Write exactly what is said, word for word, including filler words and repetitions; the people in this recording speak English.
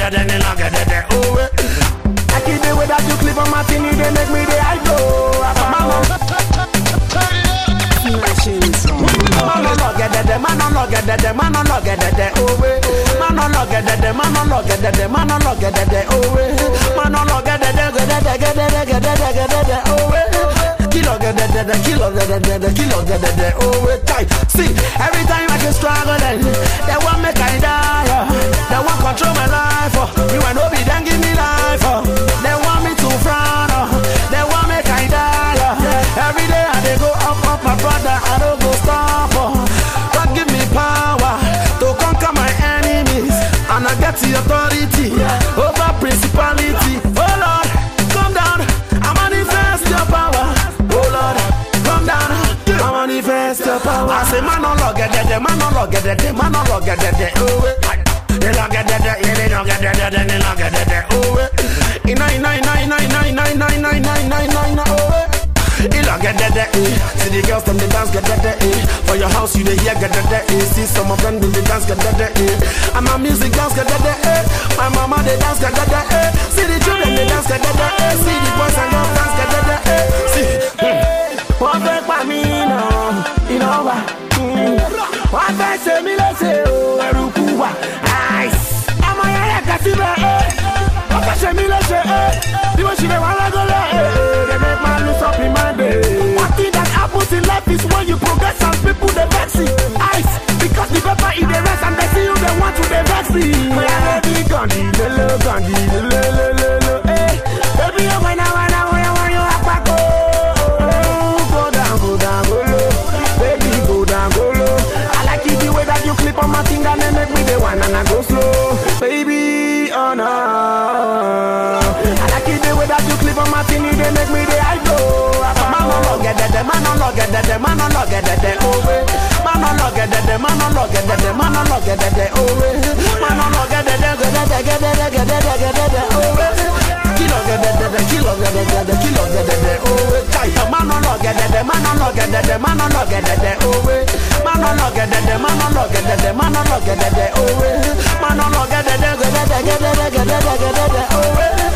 gedede, then they long gedede, oh eh. I keep the way that you clip on my thingy, they make me the I go. Man no log gedede, man no log gedede, man no log gedede, oh eh. Man no log gedede, man no log gedede, man no log gedede, oh eh. Man no log gedede, gedede, gedede, gedede, gedede, oh eh. Kilo gedede, kilo gedede, kilo gedede, oh eh. Tight. See, every time I can struggle, then they want me I die. They want control my life. Me want no be then give me life. They want me to frown. They want me I die. Every day I they go up, up, my brother. I don't go stop. God give me power to conquer my enemies, and I get the authority over principality. Oh Lord, come down. I manifest your power. Oh Lord, come down. I manifest your power. I say man no log gedede, man no log gedede, man no log gedede. Oh eh. They log gedede, yeah they log gedede, then they log gedede. Oh eh. Ina ina ina ina ina ina ina ina ina ina ina ina. Oh eh. They log gedede. See the girls them they dance gedede. For your house you they hear gedede. See some of them they dance gedede. And my music dance gedede. My mama they dance gedede. See the children they dance gedede. See the boys and girls dance gedede. See. One thing for me now, you know what? One thing say me let's say oh erukuwa ice. I'm a young casino eh. One say me let's say eh. The way she dey wanna go there eh. They make man lose up in my day. One thing that happens in life is when you progress and people they vex you. Ice because the paper is the rest and they see you they want to they vex you. We are ready, Gandhi, lele, Gandhi, lele, lele, lele, eh. Baby, you wanna wanna wanna wanna you have to go. You clip on my finger and make me the one and I go slow, baby, oh no. I like it the way that you clip on my finger, they make me the I go. Man no log gedede, man no log gedede, man no log gedede, oh eh. Man no log gedede, man no log gedede, man no log gedede, oh eh. Man no log gedede, gedede, gedede, gedede, gedede, oh eh. Kilo gedede, kilo gedede, kilo gedede, oh eh. Tight. Man no log gedede, man no log gedede, man no log gedede, oh eh. Man no log gedede, man no log gedede, man no log gedede, oh eh. Man no log gedede, gedede, gedede, gedede, gedede, oh eh.